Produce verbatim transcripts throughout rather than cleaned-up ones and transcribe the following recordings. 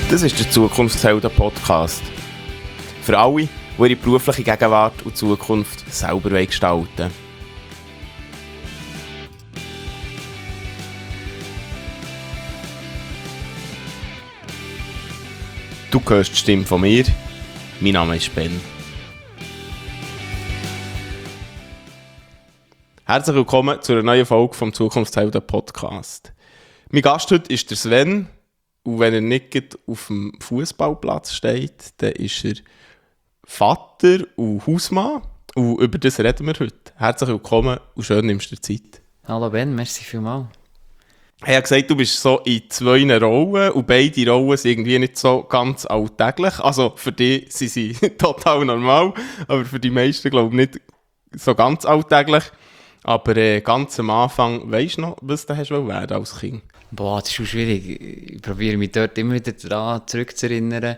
Das ist der Zukunftshelden-Podcast. Für alle, die ihre berufliche Gegenwart und Zukunft selber gestalten wollen. Du hörst die Stimme von mir. Mein Name ist Ben. Herzlich willkommen zu einer neuen Folge vom Zukunftshelden-Podcast. Mein Gast heute ist der Sven. Und wenn er nicht auf dem Fußballplatz steht, dann ist er Vater und Hausmann. Und über das reden wir heute. Herzlich willkommen und schön nimmst du dir Zeit. Hallo Ben, merci vielmals. Ich habe gesagt, du bist so in zwei Rollen und beide Rollen sind irgendwie nicht so ganz alltäglich. Also für dich sind sie total normal, aber für die meisten glaube ich nicht so ganz alltäglich. Aber äh, ganz am Anfang, weisst du noch, was du hast werden als Kind? Boah, das ist schon schwierig. Ich probiere mich dort immer wieder daran zurückzuerinnern,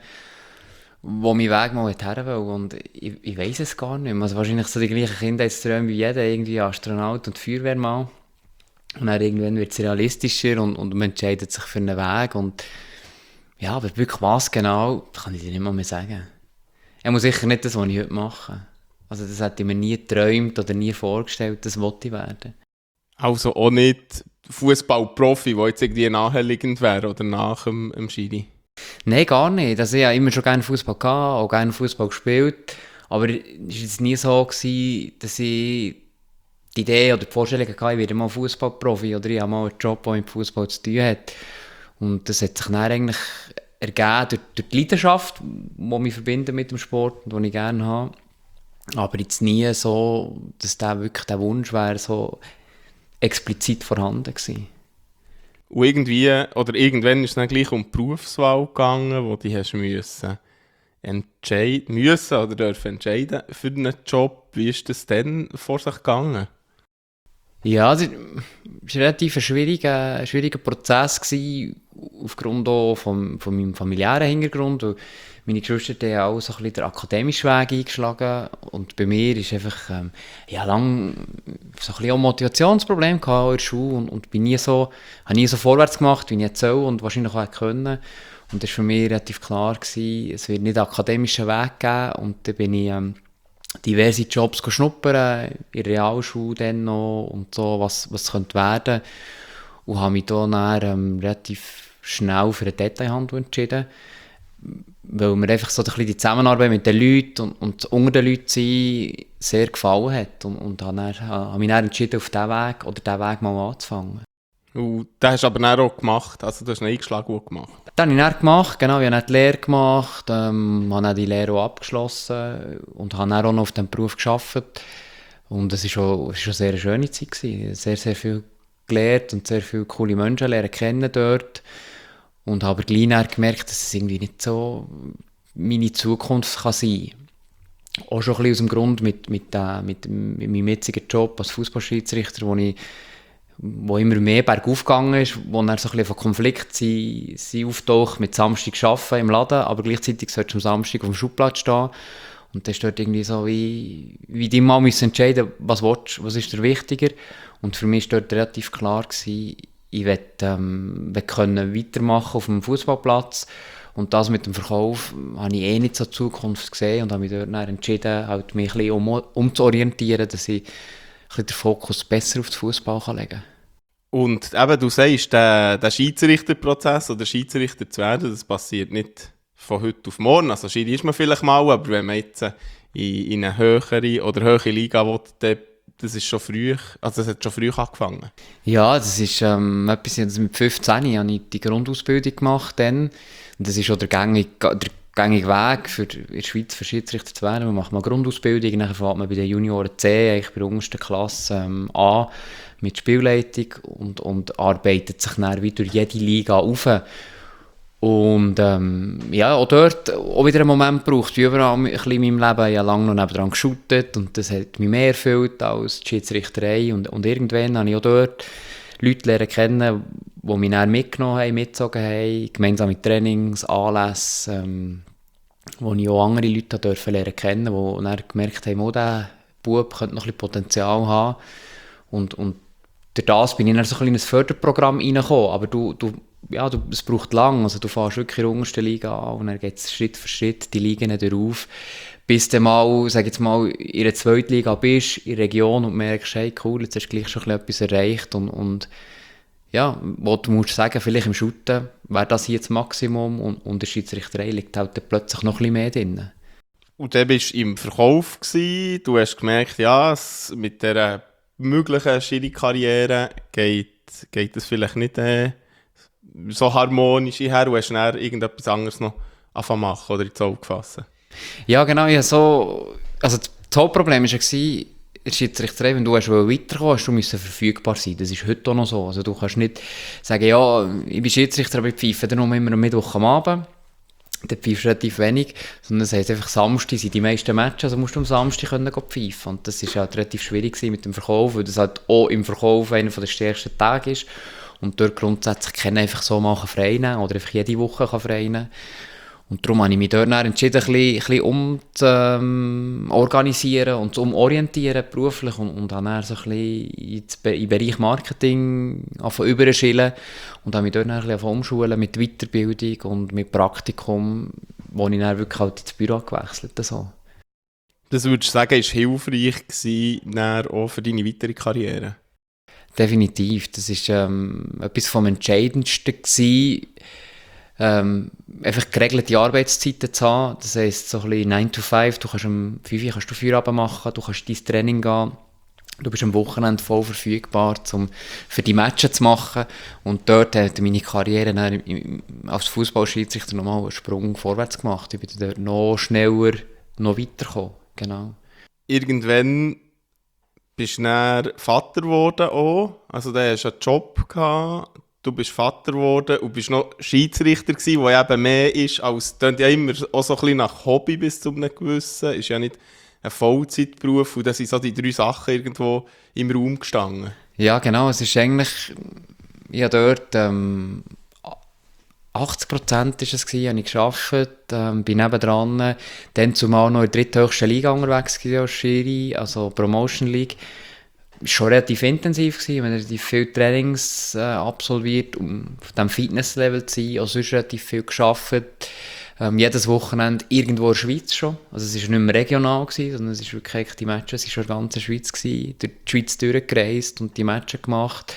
wo mein Weg mal her will. Und ich, ich weiss es gar nicht mehr. Also wahrscheinlich so die gleichen Kindheitsträume wie jeder, irgendwie Astronaut und Feuerwehrmann. Und dann irgendwann wird es realistischer und, und man entscheidet sich für einen Weg. Und ja, aber wirklich was genau, kann ich dir nicht mal mehr sagen. Er muss sicher nicht das, was ich heute mache. Also das hätte ich mir nie geträumt oder nie vorgestellt, das wollte ich werden. Also auch nicht Fußballprofi, der jetzt irgendwie naheliegend wäre oder nach dem, dem Schiri? Nein, gar nicht. Also ich habe immer schon gerne Fußball gehabt, auch gerne Fußball gespielt. Aber es war jetzt nie so gewesen, dass ich die Idee oder die Vorstellung hatte, ich werde mal Fußballprofi oder ich habe mal einen Job, der mit Fußball zu tun hat. Und das hat sich dann eigentlich ergeben durch, durch die Leidenschaft, die mich verbindet mit dem Sport und die ich gerne habe. Aber jetzt nie so, dass der wirklich der Wunsch wäre, so explizit vorhanden gewesen. Und irgendwie, oder irgendwann ist es dann gleich um die Berufswahl gegangen, wo du hast müssen entscheiden müssen oder dürfen entscheiden für einen Job. Wie ist das denn vor sich gegangen? Ja, es war ein relativ schwieriger, schwieriger Prozess gewesen, aufgrund auch vom, von meinem familiären Hintergrund. Und meine Geschwister haben auch so ein bisschen den akademischen Weg eingeschlagen. Und bei mir ist einfach ähm, ja, lange so ein bisschen auch ein Motivationsproblem gehabt in der Schule und, und bin nie so, habe nie so vorwärts gemacht, wie ich jetzt soll und wahrscheinlich auch können. Und das war für mich relativ klar gewesen, es wird nicht einen akademischen Weg geben. Und dann bin ich ähm, diverse Jobs schnuppern, in der Realschule dann noch und so, was, was könnte werden. Und habe mich dann, dann ähm, relativ schnell für eine Detailhandel entschieden. Weil mir einfach so ein bisschen die Zusammenarbeit mit den Leuten und, und unter den Leuten sein sehr gefallen hat. Und, und habe, dann, habe mich dann entschieden, auf diesen Weg oder diesen Weg mal anzufangen. Und das hast du aber dann auch gemacht, also du hast einen Eingeschlag gut gemacht. Das habe ich dann gemacht, genau, ich habe dann die Lehre gemacht, ähm, habe dann die Lehre auch abgeschlossen und habe dann auch noch auf diesem Beruf gearbeitet. Und es war schon, schon eine sehr schöne Zeit gewesen. Sehr, sehr viel gelernt und sehr viele coole Menschen lernen kennen dort. Und habe aber gleich gemerkt, dass es irgendwie nicht so meine Zukunft kann sein kann. Auch schon ein bisschen aus dem Grund mit, mit, äh, mit, mit meinem jetzigen Job als Fußballschiedsrichter, wo ich wo immer mehr bergauf gegangen ist, wo dann so ein bisschen von Konflikt sie, sie auftaucht mit Samstag arbeiten im Laden, aber gleichzeitig sollst du am Samstag auf dem Schulplatz stehen. Und dann ist dort irgendwie so, wie, wie die mal müssen entscheiden, was willst du, was ist dir wichtiger. Und für mich war dort relativ klar gewesen, ich will, ähm, will können weitermachen auf dem Fußballplatz. Und das mit dem Verkauf habe ich eh nicht so in Zukunft gesehen und habe mich dort dann entschieden, halt mich ein bisschen um, umzuorientieren, dass ich den Fokus besser auf den Fußball legen kann. Und eben, du sagst, der, der Schiedsrichterprozess oder Schiedsrichter zu werden, das passiert nicht von heute auf morgen. Also Schiri ist man vielleicht mal, aber wenn man jetzt in, in eine höhere oder höhere Liga will, dann, das ist schon früh, also das hat schon früh angefangen. Ja, das ist ähm, etwas, also mit fünfzehn habe ich die Grundausbildung gemacht dann. Und das ist auch der gängige, der gängige Weg für in der Schweiz für Schiedsrichter zu werden. Man macht mal Grundausbildung, dann fängt man bei den Junioren C, eigentlich bei der untersten Klasse ähm, an mit Spielleitung und, und arbeitet sich dann wieder durch jede Liga auf. Und ähm, ja, auch dort auch wieder einen Moment gebraucht, wie überall ein bisschen in meinem Leben. Ich habe lange noch nebenan geshootet und das hat mich mehr erfüllt als die Schiedsrichterei. Und, und irgendwann habe ich auch dort Leute lernen kennen, die mich dann mitgenommen haben, mitgezogen haben, gemeinsam mit Trainings, Anlässen, ähm, wo ich auch andere Leute durfte lernen kennen, die dann gemerkt haben, oh, dieser Bub könnte noch ein bisschen Potenzial haben. Und, und durch das bin ich in so ein kleines Förderprogramm reingekommen. Aber du, du ja, du, es braucht lang, also du fährst wirklich in der untersten Liga an und dann geht es Schritt für Schritt die Ligen durch, bis du mal, sag jetzt mal, in der zweiten Liga bist, in der Region und merkst, hey cool, jetzt hast du gleich schon etwas erreicht und, und ja, wo du musst sagen, vielleicht im Shooten wäre das hier das Maximum und, und der Schiedsrichterei liegt halt dann plötzlich noch ein bisschen mehr drin. Und dann warst du im Verkauf gewesen. Du hast gemerkt, ja, es, mit dieser möglichen Schiri-Karriere geht, geht das vielleicht nicht äh, so harmonisch her und hast dann irgendetwas anderes noch anfangen machen oder ins Auge fassen. Ja, genau, ja, so, also das Hauptproblem war ja, der Schiedsrichterei, wenn du weiterkommen hast, du musst verfügbar sein. Das ist heute auch noch so. Also du kannst nicht sagen, ja, ich bin Schiedsrichter, aber ich pfeife dann nur immer am Mittwoch am Abend. Dann pfeifst du relativ wenig. Sondern das heisst einfach, Samstag sind die meisten Matches, also musst du am Samstag können pfeifen. Und das war halt relativ schwierig mit dem Verkauf, weil das halt auch im Verkauf einer der stärksten Tage ist. Und dort grundsätzlich kann einfach so mal frei nehmen oder einfach jede Woche frei nehmen. Und darum habe ich mich dort entschieden, ein bisschen, ein bisschen um zu ähm, organisieren und zu umorientieren beruflich und, und habe dann so ein bisschen in den Bereich Marketing überschillen und habe mich dort ein bisschen umschulen mit Weiterbildung und mit Praktikum, wo ich dann wirklich halt ins Büro gewechselt habe. So. Das würdest du sagen, war hilfreich gewesen, dann auch für deine weitere Karriere? Definitiv. Das war ähm, etwas vom Entscheidendsten gewesen, Ähm, einfach geregelte Arbeitszeiten zu haben, das heisst so ein bisschen nine to five, du kannst um fünf Uhr kannst du Feierabend machen, du kannst dein Training gehen, du bist am Wochenende voll verfügbar, um für die Matches zu machen und dort hat meine Karriere dann als Fußballschiedsrichter nochmal einen Sprung vorwärts gemacht, ich bin dort noch schneller, noch weitergekommen, genau. Irgendwann bist du dann Vater geworden auch, also da hast du einen Job gehabt. Du bist Vater geworden und bist noch Schiedsrichter gewesen, der eben mehr ist als, das klingt ja immer auch so ein bisschen nach Hobby bis zu einem gewissen, ist ja nicht ein Vollzeitberuf und das sind so die drei Sachen irgendwo im Raum gestanden. Ja genau, es ist eigentlich, ich habe dort ähm, achtzig Prozent ist es gewesen, habe ich gearbeitet, ähm, bin nebendran, dann zumal noch in der dritthöchsten Liga unterwegs gewesen als Schiri, also Promotion League. Es war schon relativ intensiv gewesen, wenn relativ viele Trainings äh, absolviert, um auf diesem Fitnesslevel zu sein, auch sonst relativ viel gearbeitet. Ähm, jedes Wochenende irgendwo in der Schweiz schon. Also es war nicht mehr regional gewesen, sondern es war wirklich die Matches, es war schon in der ganzen Schweiz gewesen, durch die Schweiz durchgereist und die Matches gemacht.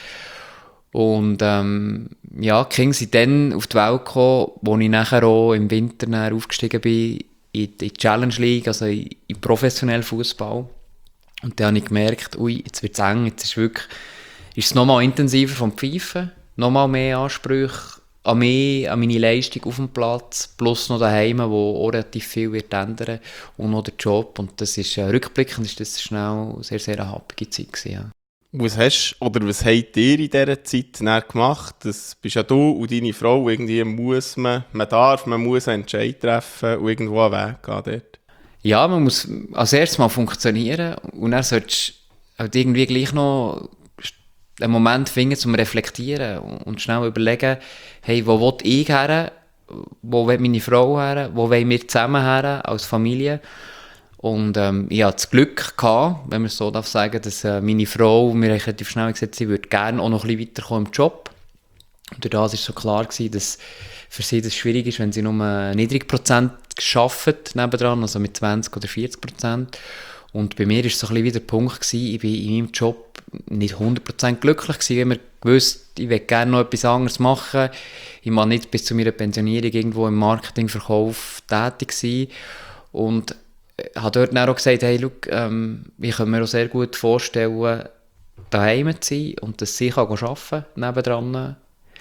Und ähm, ja, die Kinder sind dann auf die Welt gekommen, wo ich nachher auch im Winter nachher aufgestiegen bin in die Challenge League, also in, in professionellen Fußball. Und dann habe ich gemerkt, ui, jetzt wird es eng, jetzt ist, wirklich, ist es nochmal intensiver vom Pfeifen, nochmal mehr Ansprüche an mich, an meine Leistung auf dem Platz, plus noch daheim, wo auch relativ viel wird ändern und noch der Job. Und das ist, äh, rückblickend ist das schnell sehr, sehr eine happige Zeit gewesen, ja. Was hast oder was habt ihr in dieser Zeit dann gemacht? Das bist ja du und deine Frau, irgendwie muss man, man darf, man muss einen Entscheid treffen und irgendwo einen Weg gehen dort. Ja, man muss als erstes mal funktionieren und dann solltest du halt irgendwie gleich noch einen Moment finden zum Reflektieren und schnell überlegen, hey, wo will ich her, wo will meine Frau her, wo wollen wir zusammen her als Familie. Und ähm, ich hatte das Glück gehabt, wenn man es so darf sagen, dass äh, meine Frau mir relativ schnell gesagt hat, sie würde gerne auch noch ein bisschen weiterkommen im Job. Und durch das war so klar gewesen, dass für sie das schwierig ist, wenn sie nur niedrig Prozent arbeitet nebendran, also mit zwanzig oder vierzig Prozent. Und bei mir war so ein bisschen wieder der Punkt gewesen, ich war in meinem Job nicht hundert Prozent glücklich gewesen, wenn man gewusst, ich will gerne noch etwas anderes machen. Ich war nicht bis zu meiner Pensionierung irgendwo im Marketingverkauf tätig sein. Und ich habe dort dann auch gesagt, hey, look, ähm, ich kann mir auch sehr gut vorstellen, daheim zu sein und dass sie arbeiten kann, nebendran.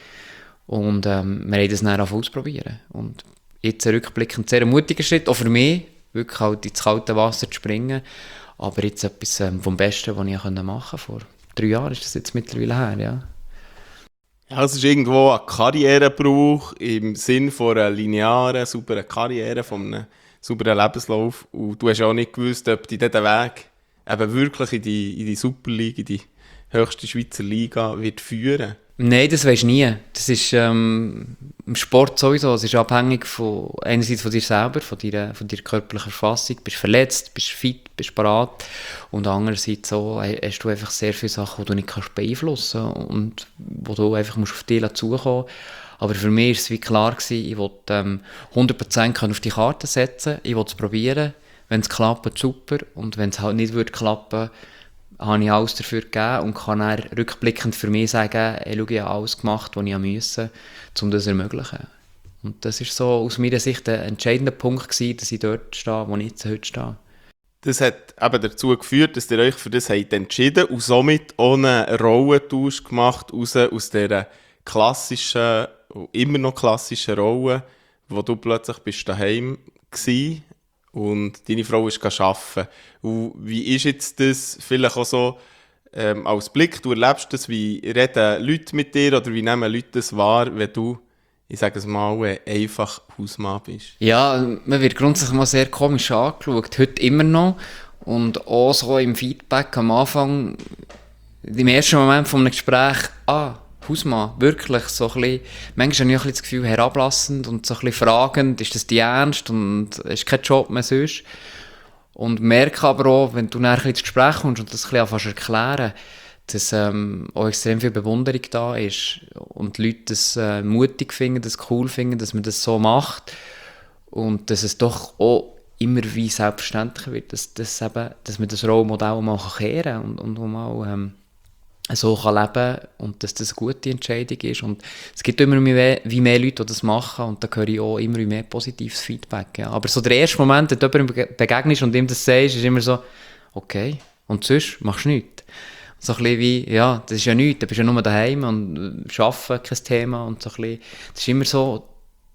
Und ähm, wir haben das dann ausprobieren. Und jetzt rückblickend sehr ein mutiger Schritt, auch für mich, wirklich halt ins kalte Wasser zu springen. Aber jetzt etwas ähm, vom Besten, was ich machen konnte. Vor drei Jahren ist das jetzt mittlerweile her, ja. Ja, es ist irgendwo ein Karrierebruch im Sinn von einer linearen, sauberen Karriere, von einem sauberen Lebenslauf. Und du hast auch nicht gewusst, ob dich dieser Weg eben wirklich in die, in die Super League, in die höchste Schweizer Liga wird führen. Nein, das weisst du nie. Das ist ähm, im Sport sowieso. Es ist abhängig von, einerseits von dir selber, von deiner, von deiner körperlichen Verfassung. Bist du verletzt, bist du fit, bist du parat. Und andererseits so, hast du einfach sehr viele Sachen, die du nicht kannst beeinflussen kannst und wo du einfach musst auf dich zukommen. Aber für mich war es wie klar gewesen, ich wollte ähm, hundert Prozent auf die Karte setzen, ich wollte es probieren. Wenn es klappt, super. Und wenn es halt nicht würde klappen, habe ich alles dafür gegeben und kann dann rückblickend für mich sagen, hey, schau, ich habe alles gemacht, was ich musste, um das zu ermöglichen. Und das war so aus meiner Sicht ein entscheidender Punkt gewesen, dass ich dort stehe, wo ich jetzt heute stehe. Das hat eben dazu geführt, dass ihr euch für das habt entschieden und somit ohne Rollentausch gemacht, raus aus dieser klassischen, immer noch klassischen Rolle, wo du plötzlich bist daheim warst und deine Frau ist arbeiten. Und wie ist jetzt das vielleicht auch so ähm, als Blick, du erlebst das, wie reden Leute mit dir oder wie nehmen Leute das wahr, wenn du, ich sage es mal, einfach Hausmann bist? Ja, man wird grundsätzlich mal sehr komisch angeschaut, heute immer noch. Und auch so im Feedback am Anfang, im ersten Moment von einem Gespräch, ah, Hausmann, wirklich so ein bisschen, manchmal habe ich auch ein bisschen das Gefühl, herablassend und so ein bisschen fragend, ist das die Ernst und ist kein Job mehr sonst. Und merke aber auch, wenn du nachher ins Gespräch kommst und das ein bisschen anfängst zu erklären, dass ähm, auch extrem viel Bewunderung da ist und die Leute das äh, mutig finden, das cool finden, dass man das so macht und dass es doch auch immer wie selbstverständlich wird, dass, dass, eben, dass man das Rollmodell mal kehren kann und, und mal ähm, so kann leben und dass das eine gute Entscheidung ist. Und es gibt immer mehr, wie mehr Leute, die das machen und da höre ich auch immer mehr positives Feedback. Ja. Aber so der erste Moment, wenn du jemandem begegnest und ihm das sagst, ist immer so, okay, und sonst machst du nichts. So ein bisschen wie, ja, das ist ja nichts, du bist ja nur daheim und arbeiten, kein Thema und so ein bisschen, das ist immer so,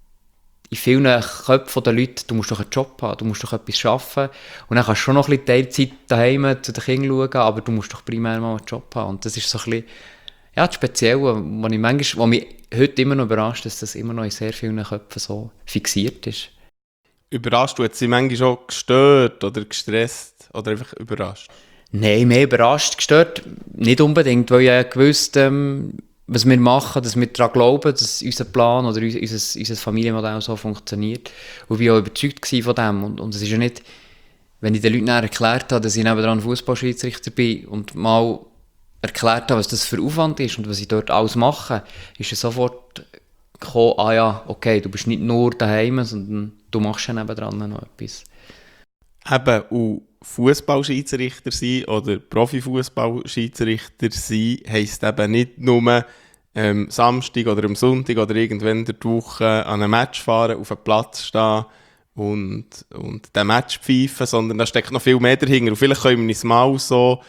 in vielen Köpfen der Leute, du musst doch einen Job haben, du musst doch etwas arbeiten und dann kannst du schon noch ein bisschen Teilzeit daheim zu den Kindern schauen, aber du musst doch primär mal einen Job haben und das ist so ein bisschen, ja, das Spezielle, was ich manchmal, was mich heute immer noch überrascht, dass das immer noch in sehr vielen Köpfen so fixiert ist. Überrascht, du hast sie manchmal schon gestört oder gestresst oder einfach überrascht? Nein, mehr überrascht, gestört nicht unbedingt, weil ich ja gewusst, ähm, was wir machen, dass wir daran glauben, dass unser Plan oder unser, unser Familienmodell so funktioniert. Und ich war auch überzeugt von dem. Und, und es ist ja nicht, wenn ich den Leuten erklärt habe, dass ich nebenan Fußballschiedsrichter bin und mal erklärt habe, was das für Aufwand ist und was ich dort alles mache, ist es sofort gekommen, ah ja, okay, du bist nicht nur daheim, sondern du machst ja nebendran noch etwas. Eben, und Fußballschiedsrichter sein oder Profifußballschiedsrichter sein heisst eben nicht nur ähm, Samstag oder am Sonntag oder irgendwann in der Woche an einem Match fahren, auf einem Platz stehen und, und den Match pfeifen, sondern da steckt noch viel mehr dahinter. Und vielleicht können wir uns mal so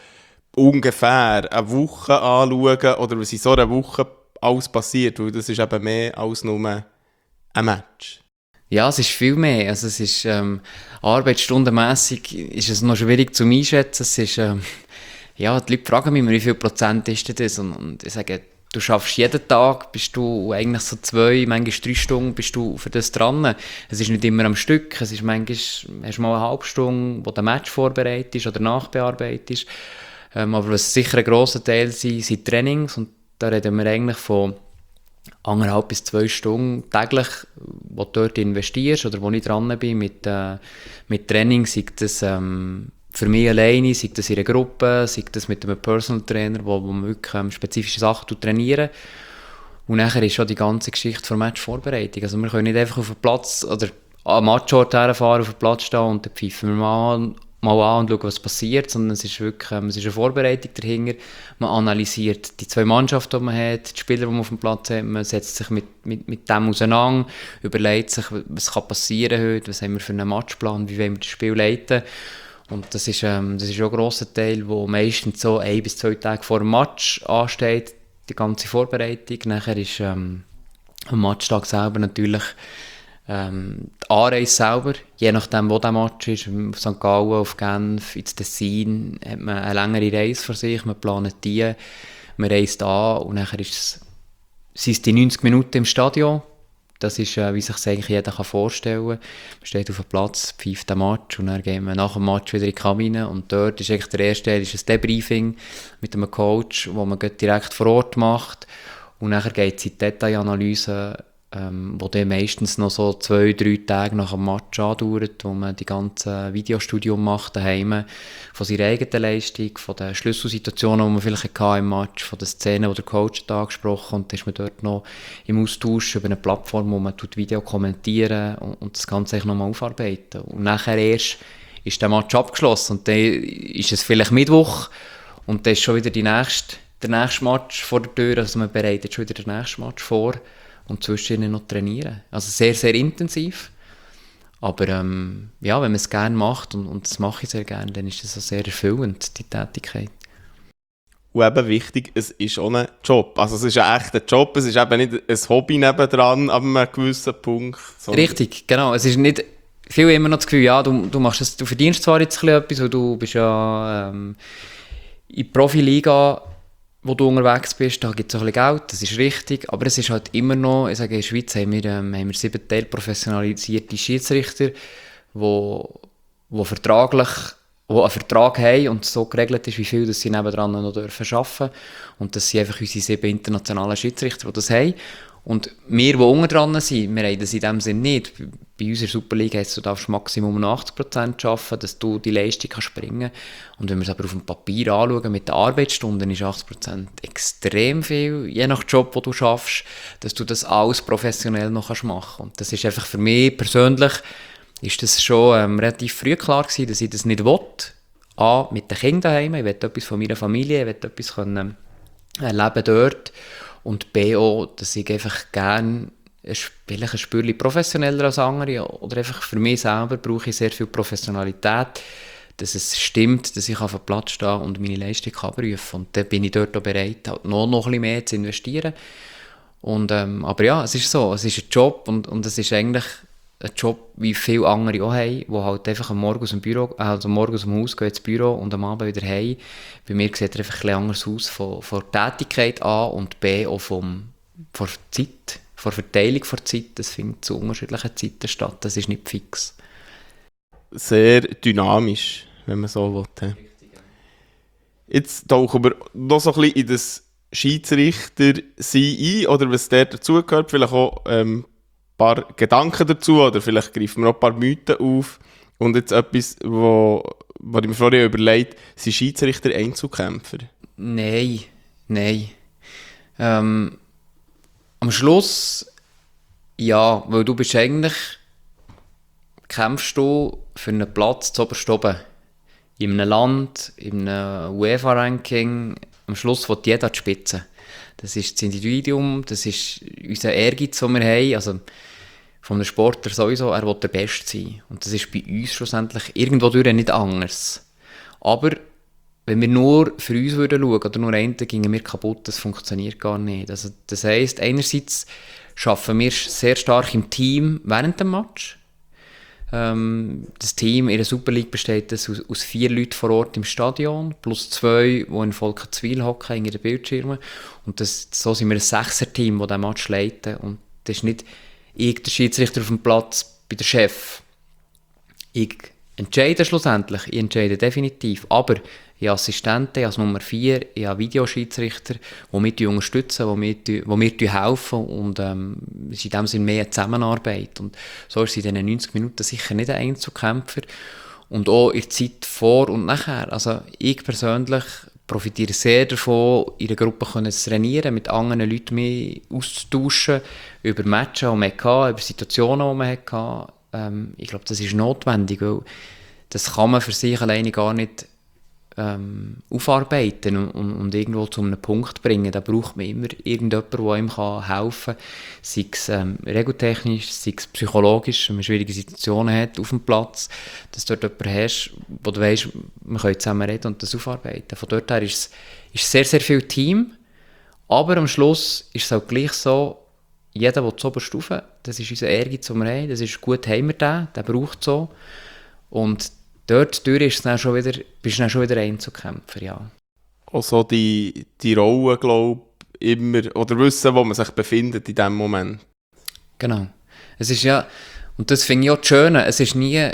ungefähr eine Woche anschauen oder was in so einer Woche alles passiert, weil das ist eben mehr als nur ein Match. Ja, es ist viel mehr. Also es ist ähm, arbeitsstundenmässig ist es noch schwierig zu einschätzen. Es ist, ähm, ja, die Leute fragen mich immer, wie viel Prozent ist das? Und, und ich sage, du schaffst jeden Tag, bist du eigentlich so zwei, manchmal drei Stunden bist du für das dran. Es ist nicht immer am Stück, es ist manchmal, hast du mal eine halbe Stunde, wo der Match vorbereitet oder nachbearbeitet. Ähm, aber was sicher ein grosser Teil sind, sind Trainings und da reden wir eigentlich von anderthalb bis zwei Stunden täglich, wo du dort investierst oder wo ich dran bin mit, äh, mit Training, sei das ähm, für mich alleine, sei das in einer Gruppe, sei das mit einem Personal Trainer, wo, wo man wirklich ähm, spezifische Sachen trainieren. Und nachher ist schon die ganze Geschichte der Matchvorbereitung. Also wir können nicht einfach auf den Platz oder am Matchort herfahren, auf den Platz stehen und dann pfeifen wir mal an, mal an und schauen, was passiert, sondern es ist wirklich ähm, es ist eine Vorbereitung dahinter. Man analysiert die zwei Mannschaften, die man hat, die Spieler, die man auf dem Platz hat, man setzt sich mit, mit, mit dem auseinander, überlegt sich, was kann passieren heute, was haben wir für einen Matchplan, wie wollen wir das Spiel leiten. Und das ist, ähm, das ist auch ein grosser Teil, der meistens so ein bis zwei Tage vor dem Match ansteht, die ganze Vorbereitung. Nachher ist ähm, am Matchtag selber natürlich Ähm, die Anreise selber, je nachdem wo der Match ist, auf Sankt Gallen, auf Genf, ins Tessin, hat man eine längere Reise vor sich, man plant die, man reist an und nachher ist es, sind es die neunzig Minuten im Stadion. Das ist, äh, wie sich eigentlich jeder kann vorstellen kann. Man steht auf dem Platz, pfeift den Match und dann gehen wir nach dem Match wieder in die Kabine und dort ist eigentlich der erste Teil ist ein Debriefing mit einem Coach, wo man direkt vor Ort macht. Und nachher geht es in die Detailanalyse, ähm, wo dann meistens noch so zwei, drei Tage nach dem Match andauert, wo man die ganze Videostudium macht daheim, von seiner eigenen Leistung, von den Schlüsselsituationen, die man vielleicht hatte im Match, von den Szenen, die der Coach hat angesprochen, und dann ist man dort noch im Austausch über eine Plattform, wo man Video kommentieren und, und das Ganze eigentlich nochmal aufarbeiten. Und nachher erst ist der Match abgeschlossen und dann ist es vielleicht Mittwoch und dann ist schon wieder die nächste, der nächste Match vor der Tür, also man bereitet schon wieder den nächsten Match vor und zwischendurch noch trainieren. Also sehr, sehr intensiv. Aber ähm, ja, wenn man es gerne macht, und, und das mache ich sehr gerne, dann ist das auch sehr erfüllend, die Tätigkeit. Und eben wichtig, es ist auch ein Job. Also es ist ein echter Job, es ist eben nicht ein Hobby nebendran ab einem gewissen Punkt. Richtig, genau. Es ist nicht, viele immer noch das Gefühl, ja, du, du, machst das, du verdienst zwar jetzt ein etwas, weil du bist ja ähm, in der Profiliga, wo du unterwegs bist, da gibt es auch ein bisschen Geld, das ist richtig, aber es ist halt immer noch, ich sage, in der Schweiz haben wir, ähm, haben wir sieben Teil professionalisierte Schiedsrichter, wo, wo vertraglich, wo einen Vertrag haben und so geregelt ist, wie viel dass sie nebendran noch dürfen arbeiten. Und das sind einfach unsere sieben internationalen Schiedsrichter, die das haben. Und wir, die unten dran sind, wir haben das in dem Sinne nicht. Bei unserer Superliga heisst, du darfst Maximum achtzig Prozent arbeiten, dass du die Leistung kannst bringen kannst. Und wenn wir es aber auf dem Papier anschauen, mit den Arbeitsstunden, ist achtzig Prozent extrem viel, je nach Job, den du schaffst, dass du das alles professionell noch machen kannst. Und das ist einfach für mich persönlich, ist das schon ähm, relativ früh klar gewesen, dass ich das nicht will. A, mit den Kindern daheim, ich will etwas von meiner Familie, ich will etwas können, äh, erleben dort. Und B auch, dass ich einfach gerne vielleicht ein Spürchen professioneller als andere oder einfach für mich selber brauche ich sehr viel Professionalität, dass es stimmt, dass ich auf dem Platz stehe und meine Leistung abrufen kann. Und dann bin ich dort auch bereit, halt noch, noch ein bisschen mehr zu investieren. Und, ähm, aber ja, es ist so, es ist ein Job und, und es ist eigentlich ein Job, wie viele andere auch haben, die halt einfach am Morgen aus dem Büro, also morgen aus dem Haus gehen ins Büro und am Abend wieder heim. Bei mir sieht es einfach ein bisschen anders aus, von, von der Tätigkeit A und B auch vom, von der Zeit, von der Verteilung der Zeit. Das findet zu unterschiedlichen Zeiten statt, das ist nicht fix. Sehr dynamisch, wenn man so will. Jetzt tauchen wir noch so ein bisschen in das Schiedsrichter-Sein ein, oder was der dazugehört, vielleicht auch ähm, paar Gedanken dazu oder vielleicht greifen wir auch ein paar Mythen auf. Und jetzt etwas, wo, wo ich mir vorher überlegt, sind Schiedsrichter Einzelkämpfer? Nein, nein. Ähm, am Schluss, ja, weil du bist eigentlich, kämpfst du für einen Platz zu oberst oben. In einem Land, in einem UEFA-Ranking, am Schluss will jeder die Spitze. Das ist das Individuum, das ist unser Ehrgeiz, den wir haben. Also, von einem Sportler sowieso, er will der Beste sein. Und das ist bei uns schlussendlich irgendwo durch nicht anders. Aber wenn wir nur für uns würden schauen oder nur einen, dann gingen wir kaputt, das funktioniert gar nicht. Also, das heisst, einerseits arbeiten wir sehr stark im Team während dem Match. Ähm, das Team in der Super League besteht aus, aus vier Leuten vor Ort im Stadion, plus zwei, die in Volkenswil hocken, hinter den Bildschirmen. Und das, so sind wir ein Sechser-Team, das diesen Match leiten. Und das ist nicht ich, der Schiedsrichter auf dem Platz, bin der Chef. Ich entscheide schlussendlich, ich entscheide definitiv. Aber ich habe Assistenten, ich habe Nummer vier, ich habe Videoschiedsrichter, die mich unterstützen, die mir, die mir helfen. Und ähm, es ist in dem Sinne mehr eine Zusammenarbeit. Und so ist es in diesen neunzig Minuten sicher nicht ein Einzelkämpfer. Und auch in der Zeit vor und nachher. Also ich persönlich profitiere sehr davon, in einer Gruppe zu trainieren, mit anderen Leuten mehr auszutauschen, über Matches, die man hatte, über Situationen, die man hatte. Ähm, ich glaube, das ist notwendig, weil das kann man für sich alleine gar nicht ähm, aufarbeiten und, und, und irgendwo zu einem Punkt bringen. Da braucht man immer irgendjemanden, der ihm helfen kann, sei es ähm, regeltechnisch, sei es psychologisch, wenn man schwierige Situationen hat auf dem Platz, dass du dort jemanden hast, wo du weißt, wir können zusammen reden und das aufarbeiten. Von dort her ist es ist sehr, sehr viel Team, aber am Schluss ist es auch gleich so, jeder will zuoberst rauf, das ist unser Ehrgeiz, den wir haben, das ist gut, haben wir den, der braucht so. Und dort durch ist es dann schon wieder, bist du dann schon wieder Einzelkämpfer, ja. Auch so die, die Rolle, glaube ich, immer, oder wissen, wo man sich befindet in diesem Moment. Genau. Es ist ja, und das finde ich auch das Schöne, es ist nie,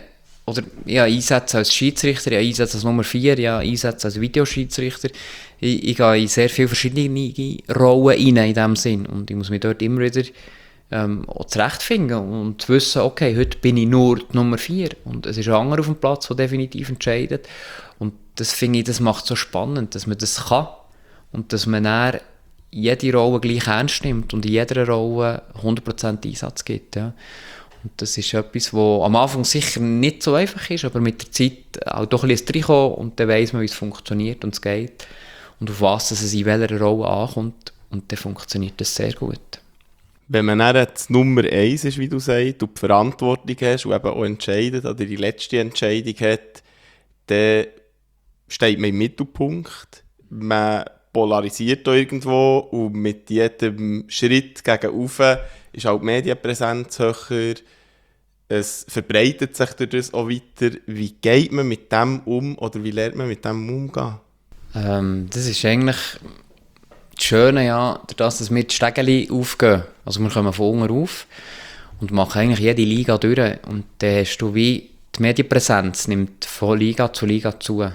oder ja, Einsätze als Schiedsrichter, ja, Einsätze als Nummer vier, ja, Einsätze als Videoschiedsrichter. Ich, ich gehe in sehr viele verschiedene Rollen rein in diesem Sinn und ich muss mich dort immer wieder ähm, auch zurechtfinden und wissen, okay, heute bin ich nur die Nummer vier und es ist ein anderer auf dem Platz, der definitiv entscheidet. Und das finde ich, das macht so spannend, dass man das kann und dass man dann jede Rolle gleich ernst nimmt und in jeder Rolle hundert Prozent Einsatz gibt. Ja. Und das ist etwas, was am Anfang sicher nicht so einfach ist, aber mit der Zeit auch doch ein bisschen reinkommt und dann weiss man, wie es funktioniert und es geht und auf was es in welcher Rolle ankommt und dann funktioniert das sehr gut. Wenn man dann jetzt Nummer eins ist, wie du sagst, und die Verantwortung hast und eben auch entscheidet oder die letzte Entscheidung hat, dann steht man im Mittelpunkt. Man polarisiert da irgendwo und mit jedem Schritt gegen oben ist auch die Medienpräsenz höher. Es verbreitet sich durch das auch weiter. Wie geht man mit dem um oder wie lernt man mit dem umgehen? Ähm, das ist eigentlich das Schöne, ja, dass wir die Stegeli aufgehen. Also wir kommen von unten auf und machen eigentlich jede Liga durch. Und dann hast du wie die Medienpräsenz nimmt von Liga zu Liga zu.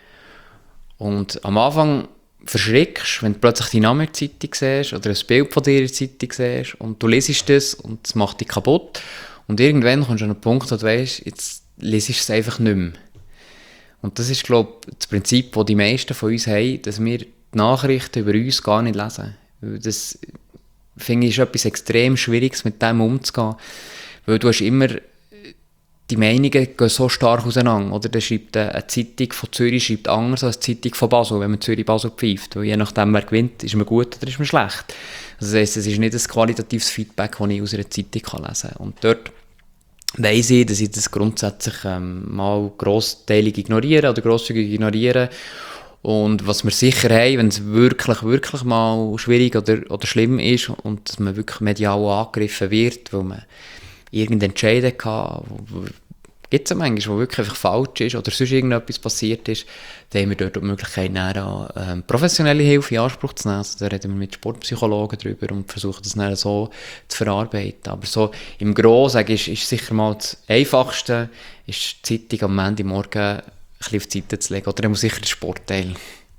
Und am Anfang verschreckst, wenn du plötzlich deinen Namen in der Zeitung siehst oder ein Bild von dir in der Zeitung siehst und du liest das und es macht dich kaputt. Und irgendwann kommst du an einen Punkt, wo du weißt, jetzt liest du es einfach nicht mehr. Und das ist, glaube ich, das Prinzip, das die meisten von uns haben, dass wir die Nachrichten über uns gar nicht lesen. Das finde ich ist etwas extrem Schwieriges, mit dem umzugehen. Weil du hast immer, die Meinungen gehen so stark auseinander. Oder? Da schreibt eine Zeitung von Zürich schreibt anders als die Zeitung von Basel, wenn man Zürich-Basel pfeift. Weil je nachdem, wer gewinnt, ist man gut oder ist man schlecht. Also das heisst, es ist nicht ein qualitatives Feedback, das ich aus einer Zeitung lesen kann. Und dort weiss ich, dass ich das grundsätzlich ähm, mal grossteilig ignoriere oder grosszügig ignoriere. Und was wir sicher haben, wenn es wirklich, wirklich mal schwierig oder, oder schlimm ist und dass man wirklich medial angegriffen wird, weil man irgendeinen Entscheid hatte, gibt es ja manchmal, wo wirklich einfach falsch ist oder sonst irgendetwas passiert ist, dann haben wir dort die Möglichkeit, dann, ähm, professionelle Hilfe in Anspruch zu nehmen. Also da reden wir mit Sportpsychologen drüber und versuchen das dann so zu verarbeiten. Aber so im Großen ist, ist sicher mal das Einfachste, ist die Zeitung am Montagmorgen ein bisschen auf die Seite zu legen. Oder dann muss sicher der Sportteil.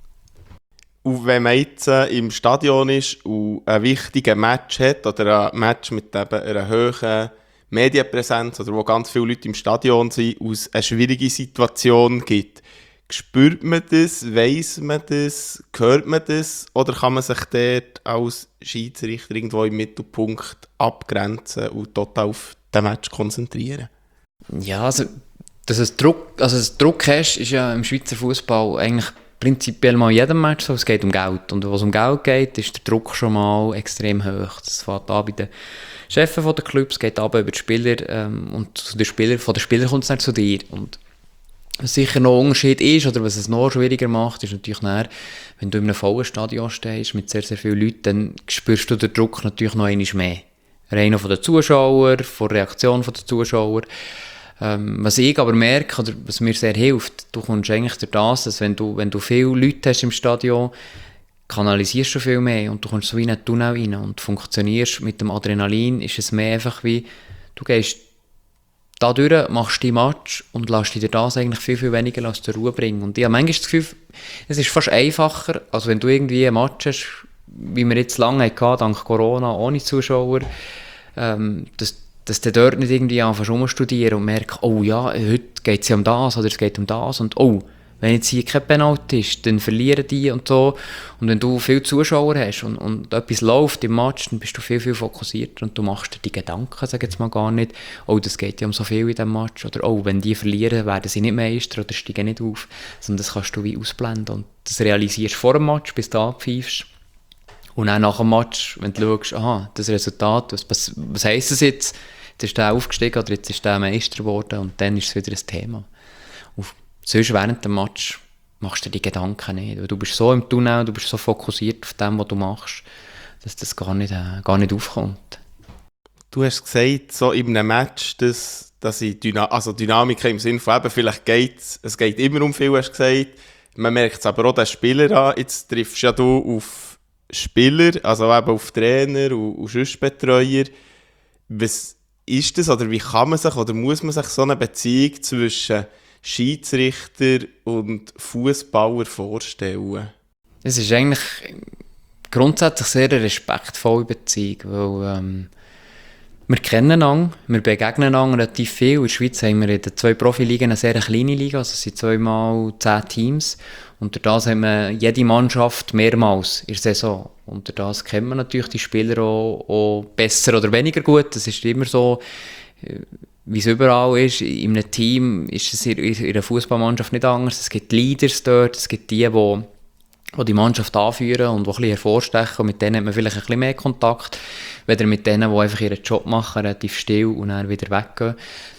Und wenn man jetzt äh, im Stadion ist und ein wichtiges Match hat oder ein Match mit eben einer hohen Medienpräsenz oder wo ganz viele Leute im Stadion sind, aus eine schwierige Situation gibt, spürt man das, weiss man das, hört man das oder kann man sich dort als Schiedsrichter irgendwo im Mittelpunkt abgrenzen und total auf den Match konzentrieren? Ja, also dass es Druck, also dass Druck hast, ist ja im Schweizer Fußball eigentlich prinzipiell mal in jedem Match so. Es geht um Geld. Und wenn es um Geld geht, ist der Druck schon mal extrem hoch. Das fängt an bei den Chefs der Clubs, geht aber über die Spieler ähm, und zu den Spieler, von den Spielern kommt es dann zu dir. Und was sicher noch ein Unterschied ist, oder was es noch schwieriger macht, ist natürlich nachher, wenn du in einem vollen Stadion stehst, mit sehr, sehr vielen Leuten, dann spürst du den Druck natürlich noch einmal mehr. Rein von den Zuschauern, von der Reaktion der Zuschauer. Ähm, was ich aber merke, oder was mir sehr hilft, du kommst eigentlich durch das, dass wenn du, wenn du viele Leute hast im Stadion, kanalisierst du viel mehr und du kommst so in einen Tunnel rein und funktionierst mit dem Adrenalin, ist es mehr einfach wie, du gehst da durch, machst dein Match und lässt dir das eigentlich viel, viel weniger zur Ruhe bringen. Und ich habe manchmal das Gefühl, es ist fast einfacher, als wenn du irgendwie ein Match hast, wie wir jetzt lange hatten, dank Corona, ohne Zuschauer, ähm, dass dass du dort nicht irgendwie anfängst rumstudieren und merkst, oh ja, heute geht es ja um das oder es geht um das und oh, wenn jetzt hier kein Penalty ist, dann verlieren die und so. Und wenn du viele Zuschauer hast und, und etwas läuft im Match, dann bist du viel, viel fokussierter und du machst dir die Gedanken, sag jetzt mal gar nicht, oh, das geht ja um so viel in diesem Match oder oh, wenn die verlieren, werden sie nicht Meister oder steigen nicht auf, sondern das kannst du wie ausblenden und das realisierst vor dem Match, bis du abpfeifst. Und dann nach dem Match, wenn du schaust, aha, das Resultat, was, was, was heisst das jetzt? Jetzt ist der aufgestiegen oder jetzt ist der Meister geworden und dann ist es wieder ein Thema. Und sonst während dem Match machst du dir die Gedanken nicht. Weil du bist so im Tunnel, du bist so fokussiert auf dem, was du machst, dass das gar nicht, äh, gar nicht aufkommt. Du hast gesagt, so in einem Match, dass, dass ich Dyna- also Dynamik im Sinne von eben, vielleicht geht es geht immer um viel, hast du gesagt. Man merkt es aber auch den Spieler an. Jetzt triffst ja du auf Spieler, also eben auf Trainer und, und sonst Betreuer. Was ist das, oder wie kann man sich, oder muss man sich so eine Beziehung zwischen Schiedsrichter und Fußballer vorstellen? Es ist eigentlich grundsätzlich sehr eine respektvolle Beziehung, weil ähm, wir kennen einander, wir begegnen einander relativ viel. In der Schweiz haben wir in den zwei Profiligen eine sehr kleine Liga, also es sind zweimal zehn Teams. Und durch das haben wir jede Mannschaft mehrmals in der Saison. Und durch das kennt man natürlich die Spieler auch, auch besser oder weniger gut. Das ist immer so, wie es überall ist. In einem Team ist es in einer Fußballmannschaft nicht anders. Es gibt Leaders dort, es gibt die, die, die die Mannschaft anführen und die ein bisschen hervorstechen. Und mit denen hat man vielleicht ein bisschen mehr Kontakt, weder mit denen, die einfach ihren Job machen, relativ still und dann wieder weggehen.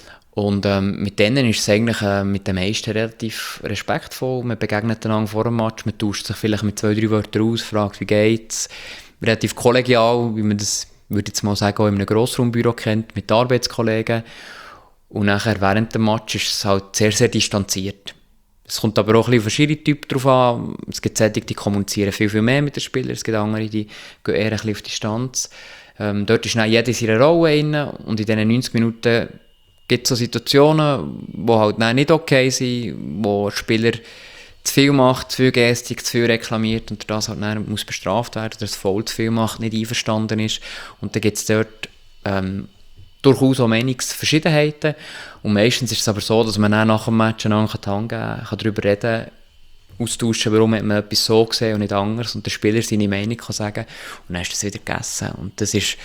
Und ähm, mit denen ist es eigentlich äh, mit den meisten relativ respektvoll. Man begegnet einander vor dem Match, man tauscht sich vielleicht mit zwei, drei Wörtern aus, fragt, wie geht's. Relativ kollegial, wie man das, würde ich jetzt mal sagen, auch in einem Grossraumbüro kennt, mit Arbeitskollegen. Und nachher während dem Match ist es halt sehr, sehr distanziert. Es kommt aber auch ein bisschen auf verschiedene Typen drauf an. Es gibt solche, die kommunizieren viel, viel mehr mit den Spielern. Es gibt andere, die gehen eher ein bisschen auf Distanz. Ähm, dort ist dann jeder in seiner Rolle rein. Und in diesen neunzig Minuten gibt es so Situationen, die halt nicht okay sind, wo der Spieler zu viel macht, zu viel Gestik, zu viel reklamiert und das halt dann muss bestraft werden, oder das Foul zu viel macht, nicht einverstanden ist. Und dann gibt es dort ähm, durchaus auch Meinungsverschiedenheiten. Und meistens ist es aber so, dass man dann nach dem Match einander die Hand geben kann, darüber reden, austauschen, warum hat man etwas so gesehen und nicht anders, und der Spieler seine Meinung kann sagen, und dann ist das wieder gegessen. Und das ist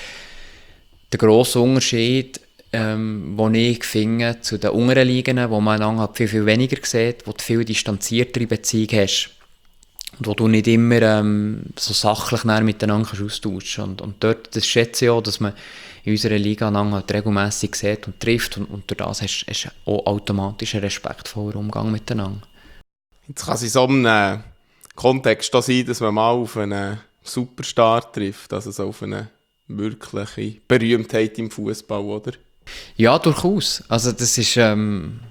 der grosse Unterschied, ähm, den ich finde zu den unteren Ligen, wo man einander viel, viel weniger sieht, wo du viel distanziertere Beziehung hast und wo du nicht immer ähm, so sachlich miteinander austauschen kannst. Und, und dort, das schätze ich auch, dass man in unserer Liga einander halt regelmässig sieht und trifft, und, und durch das hast du auch automatisch einen respektvollen Umgang miteinander. Jetzt kann es in so einem Kontext auch sein, dass man mal auf einen Superstar trifft, also so auf eine wirkliche Berühmtheit im Fußball, oder? Ja, durchaus. Also das ist, ähm,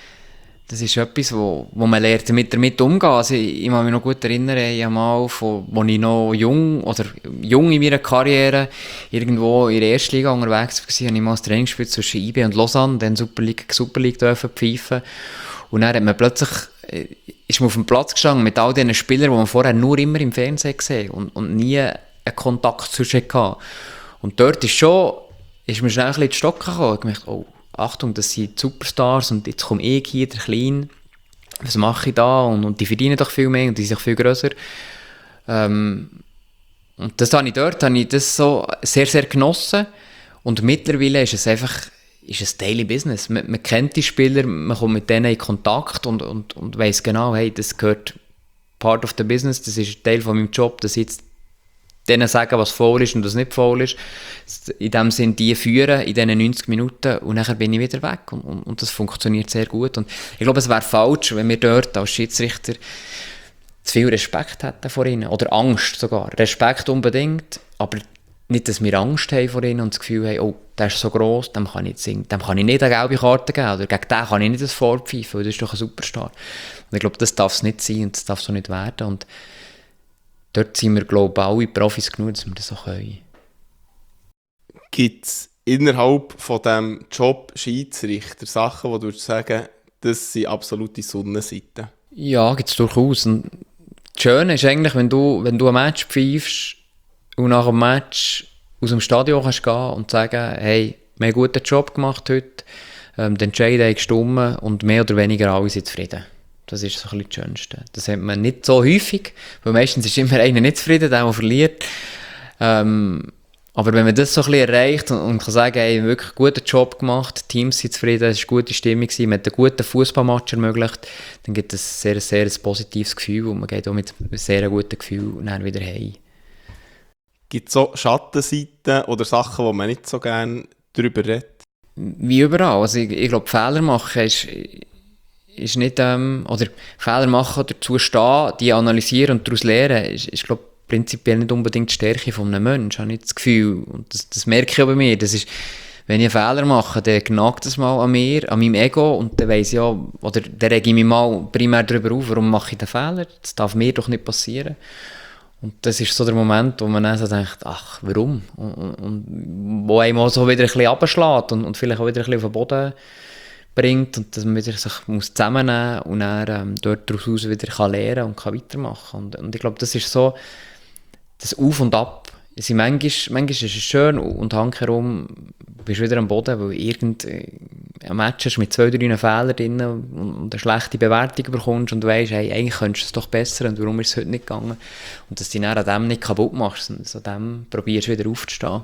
das ist etwas, wo, wo man lernt, damit, damit umgehen. Also ich, ich kann mich noch gut erinnern, ich habe mal, von, als ich noch jung, oder jung in meiner Karriere irgendwo in der ersten Liga unterwegs war, habe ich mal ein Training gespielt zwischen I B und Lausanne, dann Super League, Super League dürfen pfeifen. Und dann hat man plötzlich, äh, ist man auf dem Platz gestanden mit all diesen Spielern, die man vorher nur immer im Fernsehen gesehen und, und nie einen Kontakt zwischen hatte. Und dort ist schon, ist mir schnell ein bisschen in die Stocke gekommen. Ich dachte, oh, Achtung, das sind Superstars und jetzt komme ich hier, der Kleine. Was mache ich da? Und, und die verdienen doch viel mehr und die sind viel grösser. Ähm, und das habe ich dort habe ich das so sehr, sehr genossen. Und mittlerweile ist es einfach ist es Daily Business. Man, man kennt die Spieler, man kommt mit denen in Kontakt und, und, und weiss genau, hey, das gehört part of the business, das ist ein Teil von meinem Job, dass ich jetzt denen sagen, was faul ist und was nicht faul ist. In dem Sinn, die führen in diesen neunzig Minuten und dann bin ich wieder weg. Und, und, und das funktioniert sehr gut. Und ich glaube, es wäre falsch, wenn wir dort als Schiedsrichter zu viel Respekt hätten vor ihnen. Oder Angst sogar. Respekt unbedingt, aber nicht, dass wir Angst haben vor ihnen und das Gefühl haben, oh, der ist so gross, dem kann ich, dem kann ich nicht eine gelbe Karte geben. Oder gegen den kann ich nicht das vorpfeifen, weil das ist doch ein Superstar. Und ich glaube, das darf es nicht sein und das darf so nicht werden. Und dort sind wir, glaube ich, alle Profis genug, dass wir das so können. Gibt es innerhalb von diesem Job Schiedsrichter Sachen, wo du sagen, das sind absolute Sonnenseiten? Ja, gibt es durchaus. Und das Schöne ist eigentlich, wenn du, wenn du ein Match pfeifst und nach dem Match aus dem Stadion kannst gehen und sagen, hey, wir haben einen guten Job gemacht heute, ähm, den Entscheid hat gestimmt und mehr oder weniger alle sind zufrieden. Das ist so ein bisschen das Schönste. Das hat man nicht so häufig, weil meistens ist immer einer nicht zufrieden, der, der verliert. Ähm, aber wenn man das so ein bisschen erreicht und, und kann sagen, hey, wirklich einen guten Job gemacht, die Teams sind zufrieden, es war eine gute Stimmung, man hat einen guten Fußballmatch ermöglicht, dann gibt es ein sehr, sehr ein positives Gefühl und man geht auch mit einem sehr guten Gefühl und dann wieder heim. Gibt es so Schattenseiten oder Sachen, wo man nicht so gerne darüber redet? Wie überall. Also ich, ich glaube, Fehler machen ist... ist nicht, ähm, oder Fehler machen oder dazu stehen, die analysieren und daraus lernen, ist, ist glaube prinzipiell nicht unbedingt die Stärke von einem Menschen, habe ich das Gefühl. Und das, das merke ich auch bei mir. Das ist, wenn ich einen Fehler mache, dann knackt das mal an mir, an meinem Ego und dann weiss ich ja, oder dann rege ich mich mal primär darüber auf, warum mache ich den Fehler? Das darf mir doch nicht passieren. Und das ist so der Moment, wo man dann so denkt, ach, warum? Und, und, und wo einem auch so wieder ein bisschen runterschlägt und, und vielleicht auch wieder ein bisschen auf den Boden bringt und dass man wieder sich muss zusammennehmen muss und dann ähm, dort daraus wieder kann lernen und kann weitermachen kann. Und, und ich glaube, das ist so das Auf und Ab. Also manchmal, manchmal ist es schön und handherum bist du wieder am Boden, weil irgendein Match hast mit zwei, drei Fehlern drin und eine schlechte Bewertung bekommst und weisst, hey, eigentlich könntest du es doch besser und warum ist es heute nicht gegangen? Und dass du dich dann an dem nicht kaputt machst, sondern an dem probierst wieder aufzustehen.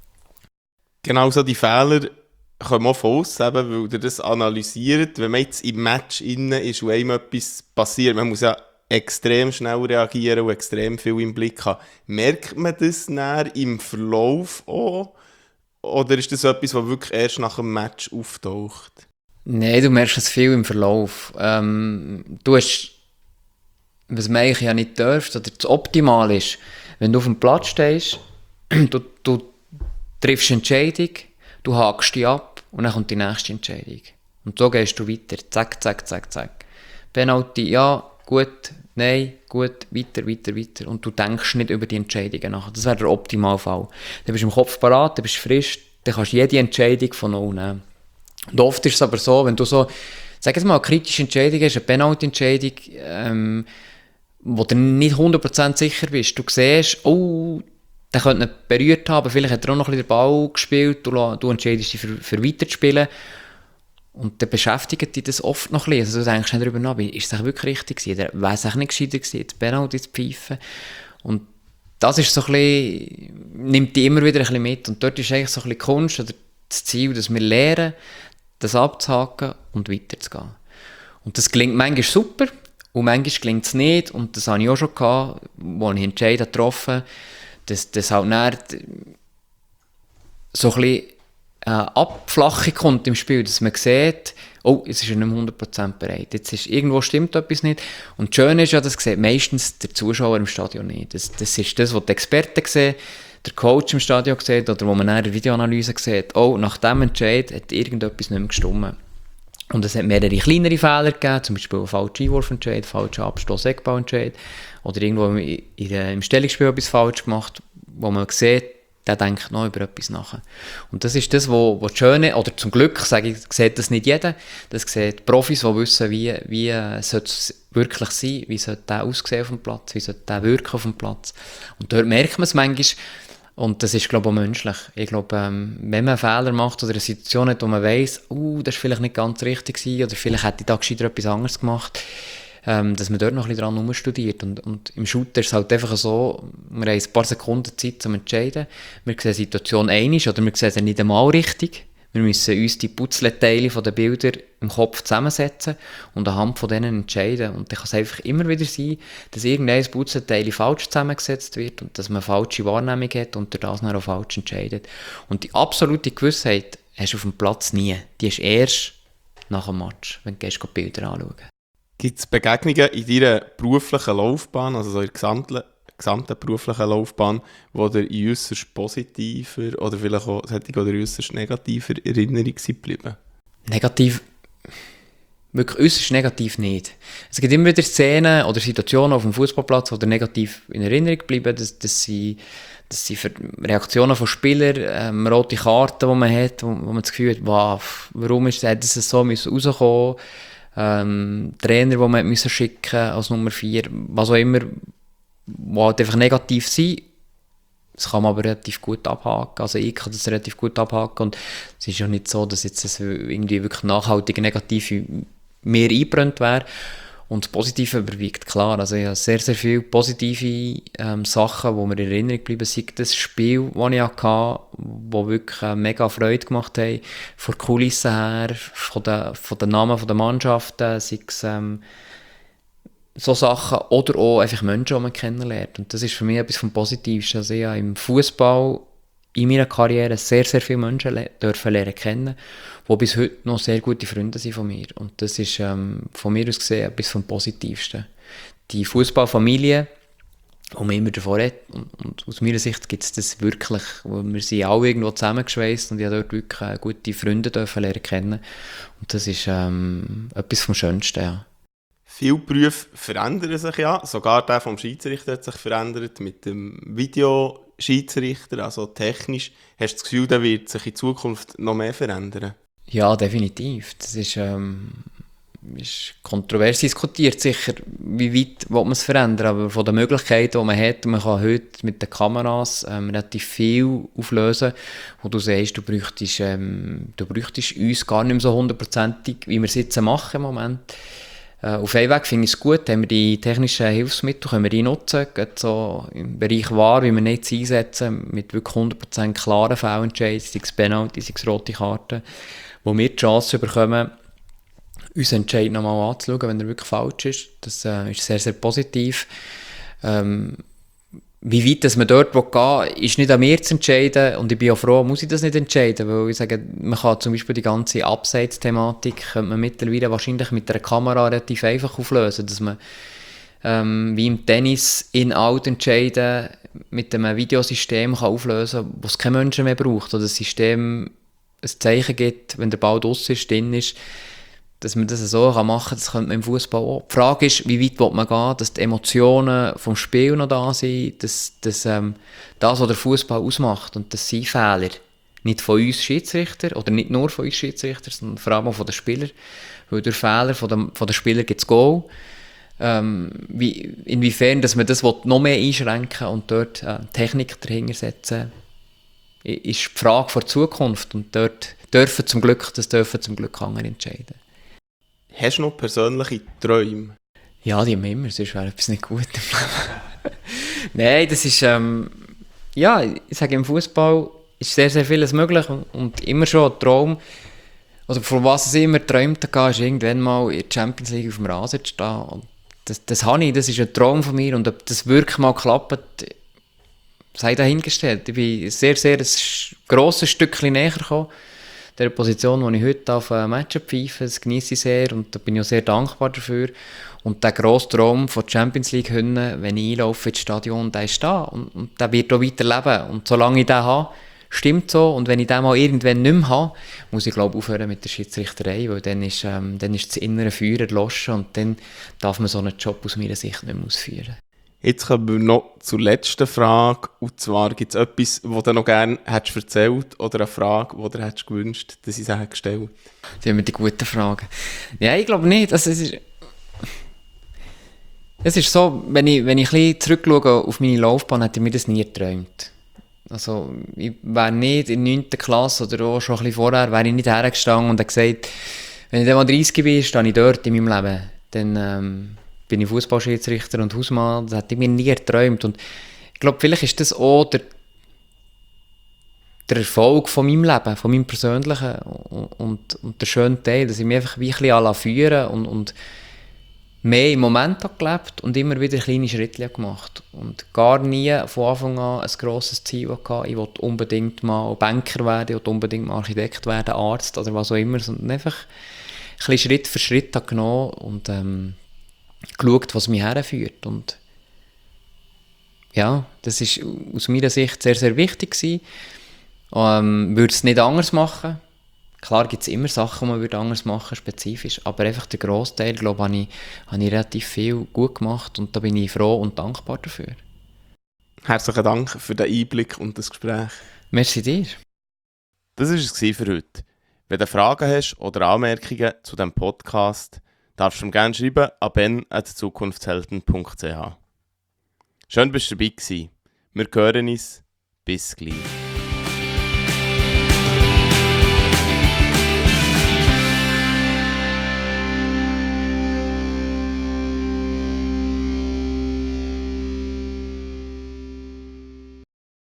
Genau so die Fehler kommen auch von uns, eben, weil ihr das analysiert. Wenn man jetzt im Match innen ist und einem etwas passiert, man muss ja extrem schnell reagieren und extrem viel im Blick haben. Merkt man das dann im Verlauf auch? Oder ist das etwas, was wirklich erst nach dem Match auftaucht? Nein, du merkst es viel im Verlauf. Ähm, du hast, was man eigentlich ja nicht darfst, oder das Optimal ist, wenn du auf dem Platz stehst, du, du triffst eine Entscheidung, du hakst dich ab und dann kommt die nächste Entscheidung. Und so gehst du weiter. Zack, zack, zack, zack. Penalty, ja, gut, nein, gut, weiter, weiter, weiter. Und du denkst nicht über die Entscheidungen nach. Das wäre der Optimalfall. Dann bist du im Kopf parat, dann bist du frisch, dann kannst du jede Entscheidung von null nehmen. Und oft ist es aber so, wenn du so, sag jetzt mal, eine kritische Entscheidung hast, eine Penalty-Entscheidung, ähm, wo du nicht hundert Prozent sicher bist, du siehst, oh, der könnte ihn berührt haben, vielleicht hat er auch noch ein bisschen den Ball gespielt, du, du entscheidest dich für, für weiterzuspielen. Und dann beschäftigt dich das oft noch ein bisschen. Also du denkst nicht darüber nach, ist es wirklich richtig gewesen? Oder wäre es nicht gescheiter gewesen, die Penalty zu pfeifen? Und das ist so ein bisschen, nimmt dich immer wieder ein bisschen mit. Und dort ist eigentlich so ein bisschen Kunst oder das Ziel, dass wir lernen, das abzuhaken und weiterzugehen. Und das klingt manchmal super und manchmal klingt es nicht. Und das hatte ich auch schon gehabt, wo ich Entscheidungen getroffen habe, dass das halt nicht so ein bisschen eine Abflachung kommt im Spiel, dass man sieht, oh, jetzt ist er nicht mehr hundert Prozent bereit. Jetzt ist, irgendwo stimmt etwas nicht. Und das Schöne ist ja, das sieht meistens der Zuschauer im Stadion nicht. Das, das ist das, was die Experten sehen, der Coach im Stadion sieht oder wo man in der Videoanalyse sieht, oh, nach diesem Entscheid hat irgendetwas nicht mehr gestimmt. Und es hat mehrere kleinere Fehler gegeben, zum Beispiel ein falscher Einwurfentscheid, falscher Abstoß, Eckballentscheid oder irgendwo im, im Stellungsspiel etwas falsch gemacht, wo man sieht, der denkt noch über etwas nach. Und das ist das, wo, wo das Schöne, oder zum Glück, sage ich, sieht das nicht jeder, das sieht Profis, die wissen, wie, wie äh, sollte es wirklich sein, wie sollte der aussehen auf dem Platz, wie sollte der wirken auf dem Platz. Und dort merkt man es manchmal, und das ist, glaube ich, auch menschlich. Ich glaube, ähm, wenn man einen Fehler macht oder eine Situation hat, wo man weiss, uh, das war vielleicht nicht ganz richtig gewesen, oder vielleicht hätte ich da gescheiter etwas anderes gemacht, Ähm, dass man dort noch ein bisschen dran herumstudiert. Und, und im Shooter ist es halt einfach so, wir haben ein paar Sekunden Zeit zum Entscheiden. Wir sehen die Situation einmal oder wir sehen sie nicht einmal richtig. Wir müssen uns die Puzzleteile von den Bildern im Kopf zusammensetzen und anhand von denen entscheiden. Und dann kann es einfach immer wieder sein, dass irgendein Puzzleteil falsch zusammengesetzt wird und dass man eine falsche Wahrnehmung hat und durch das dann auch falsch entscheidet. Und die absolute Gewissheit hast du auf dem Platz nie. Die ist erst nach dem Match, wenn du die Bilder anschaust. Gibt es Begegnungen in deiner beruflichen Laufbahn, also so in der gesamten, gesamten beruflichen Laufbahn, wo dir in äußerst positiver oder vielleicht auch solche oder äußerst negativer Erinnerung sind geblieben? Negativ, wirklich äußerst negativ nicht. Es gibt immer wieder Szenen oder Situationen auf dem Fußballplatz, die dir negativ in Erinnerung bleiben. Das, das, sind, das sind Reaktionen von Spielern, ähm, rote Karten, die man hat, wo, wo man das Gefühl hat, wow, warum ist das so rausgekommen? Ähm, Trainer, die man müssen schicken als Nummer vier, was auch immer, die halt einfach negativ sind. Das kann man aber relativ gut abhaken. Also ich kann das relativ gut abhaken und es ist ja nicht so, dass jetzt das irgendwie wirklich nachhaltig negativ in mir eingebrannt wäre. Und das Positive überwiegt, klar. Also ich habe sehr, sehr viele positive ähm, Sachen, die mir in Erinnerung geblieben sind. Das Spiel, das ich hatte, das wirklich äh, mega Freude gemacht hat, von der Kulisse her, von den, von den Namen der Mannschaften, sei es ähm, so Sachen oder auch einfach Menschen, die man kennenlernt. Und das ist für mich etwas vom Positivsten. Also ich habe im Fußball in meiner Karriere sehr, sehr viele Menschen le- dürfen lernen kennen, die bis heute noch sehr gute Freunde sind von mir. Und das ist ähm, von mir aus gesehen etwas vom Positivsten. Die Fußballfamilie, die man immer davon redet, und, und aus meiner Sicht gibt es das wirklich, wo wir sind alle irgendwo zusammengeschweißt und ich habe dort wirklich äh, gute Freunde dürfen lernen kennen. Und das ist ähm, etwas vom Schönsten, ja. Viele Berufe verändern sich ja, sogar der vom Schiedsrichter hat sich verändert mit dem Videoschiedsrichter, also technisch. Hast du das Gefühl, der wird sich in Zukunft noch mehr verändern? Ja, definitiv. Das ist, ähm, ist kontrovers diskutiert, sicher, wie weit will man es verändern, aber von den Möglichkeiten, die man hat, man kann heute mit den Kameras ähm, relativ viel auflösen, wo du sagst, du bräuchtest, ähm, du bräuchtest uns gar nicht mehr so hundertprozentig, wie wir es jetzt machen im Moment. Äh, auf einem Weg finde ich es gut, haben wir die technischen Hilfsmittel, können wir die nutzen, gerade so im Bereich V A R, wie wir nicht einsetzen, mit wirklich hundert Prozent klaren Fehlentscheiden, sei es Penalty, sei es rote Karten, wo wir die Chance bekommen, unseren Entscheid nochmal anzuschauen, wenn er wirklich falsch ist. Das äh, ist sehr, sehr positiv. Ähm, wie weit dass man dort gehen will, ist nicht an mir zu entscheiden und ich bin auch froh, muss ich das nicht entscheiden, weil ich sage, man kann zum Beispiel die ganze Abseits-Thematik könnte man mittlerweile wahrscheinlich mit einer Kamera relativ einfach auflösen, dass man ähm, wie im Tennis in-out entscheiden mit einem Videosystem kann auflösen kann, wo es kein Menschen mehr braucht oder das System ein Zeichen gibt, wenn der Ball draussen ist, drin ist, dass man das so machen kann, das könnte man im Fußball auch. Die Frage ist, wie weit will man gehen, dass die Emotionen vom Spiel noch da sind, dass, dass ähm, das, was der Fußball ausmacht und das sind Fehler, nicht von uns Schiedsrichter oder nicht nur von uns Schiedsrichter, sondern vor allem auch von den Spielern, weil durch Fehler von den, von den Spielern gibt es Goal. Ähm, wie, inwiefern dass man das noch mehr einschränken und dort äh, Technik dahinter setzen, ist die Frage vor der Zukunft und dort dürfen zum Glück, das dürfen zum Glück andere entscheiden. Hast du noch persönliche Träume? Ja, die haben wir immer, sonst wäre etwas nicht gut im Leben. Nein, das ist, ähm, ja, ich sage, im Fußball ist sehr, sehr vieles möglich und, und immer schon ein Traum, oder von was ich immer geträumt habe, ist irgendwann mal in der Champions League auf dem Rasen zu stehen. Und das, das habe ich, das ist ein Traum von mir und ob das wirklich mal klappt, sei dahingestellt. Ich bin sehr, sehr ein grosses Stückchen näher gekommen. Der Position, wo ich heute auf ein Match pfeife, das genieße ich sehr und da bin ich auch sehr dankbar dafür. Und der grosse Traum von der Champions League, wenn ich einlaufe ins Stadion, der ist da und, und der wird auch weiterleben. Und solange ich den habe, stimmt so. Und wenn ich den mal irgendwann nicht mehr habe, muss ich glaube aufhören mit der Schiedsrichterei, weil dann ist, ähm, dann ist das innere Feuer erloschen und dann darf man so einen Job aus meiner Sicht nicht mehr ausführen. Jetzt kommen wir noch zur letzten Frage. Und zwar gibt es etwas, was du noch gerne hättest erzählt oder eine Frage, die du hättest gewünscht, dass ich sie gestellt habe? Das sind immer die guten Fragen. Ja, ich glaube nicht. Also, es ist, es ist so, wenn ich, wenn ich ein bisschen zurückschaue auf meine Laufbahn, hätte ich mir das nie geträumt. Also, ich wäre nicht in der neunten Klasse oder auch schon ein bisschen vorher, wäre ich nicht hergestanden und hätte gesagt, wenn ich dann mal dreißig bin, stehe ich dort in meinem Leben. Dann ähm, bin ich Fußballschiedsrichter und Hausmann. Das hätte ich mir nie geträumt. Und ich glaube, vielleicht ist das auch der, der Erfolg von meinem Leben, von meinem persönlichen und, und, und der schöne Teil, dass ich mich einfach wie ein bisschen führen und, und mehr im Moment habe gelebt und immer wieder kleine Schritte gemacht. Und gar nie von Anfang an ein grosses Ziel hatte. Ich wollte unbedingt mal Banker werden, ich wollte unbedingt mal Architekt werden, Arzt oder was auch immer. Sondern einfach ein bisschen Schritt für Schritt genommen und ähm, geschaut, was mich herführt. Und ja, das ist aus meiner Sicht sehr, sehr wichtig gewesen. Ähm, würde es nicht anders machen. Klar gibt es immer Sachen, die man würde anders machen, spezifisch, aber einfach der Grossteil, glaube ich, habe ich, habe ich relativ viel gut gemacht und da bin ich froh und dankbar dafür. Herzlichen Dank für den Einblick und das Gespräch. Merci dir. Das war es für heute. Wenn du Fragen hast oder Anmerkungen zu diesem Podcast, darfst du mir gerne schreiben an ben at zukunftshelden punkt c h. Schön, dass du dabei warst. Wir hören uns. Bis gleich.